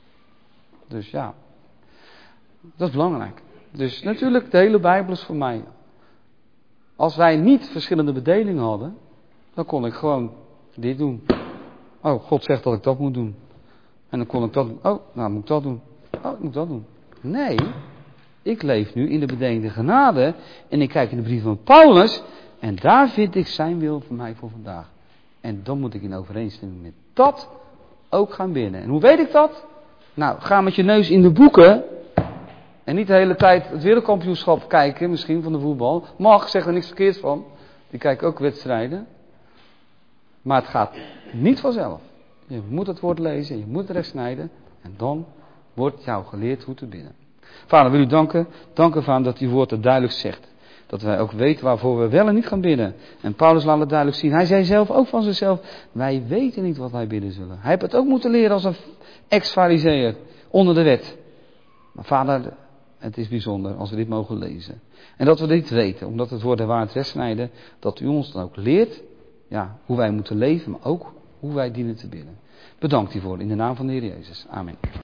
Dus ja, dat is belangrijk. Dus natuurlijk, de hele Bijbel is voor mij. Als wij niet verschillende bedelingen hadden, dan kon ik gewoon dit doen. Oh, God zegt dat ik dat moet doen. En dan kon ik dat doen. Oh, nou moet ik dat doen. Oh, ik moet dat doen. Nee, ik leef nu in de bedeelde genade. En ik kijk in de brief van Paulus. En daar vind ik zijn wil voor mij voor vandaag. En dan moet ik in overeenstemming met dat ook gaan bidden. En hoe weet ik dat? Nou, ga met je neus in de boeken. En niet de hele tijd het wereldkampioenschap kijken, misschien van de voetbal. Mag, zeg er niks verkeerds van. Die kijken ook wedstrijden. Maar het gaat niet vanzelf. Je moet het woord lezen, je moet het recht snijden. En dan wordt jou geleerd hoe te bidden. Vader, wil u danken. Danken, Vader, dat uw woord het duidelijk zegt. Dat wij ook weten waarvoor we wel en niet gaan bidden. En Paulus laat het duidelijk zien. Hij zei zelf ook van zichzelf. Wij weten niet wat wij bidden zullen. Hij heeft het ook moeten leren als een ex-farizeeër onder de wet. Maar Vader, het is bijzonder als we dit mogen lezen. En dat we dit weten. Omdat het woord der waarheid rechtsnijden. Dat u ons dan ook leert. Ja, hoe wij moeten leven. Maar ook hoe wij dienen te bidden. Bedankt hiervoor in de naam van de Heer Jezus. Amen.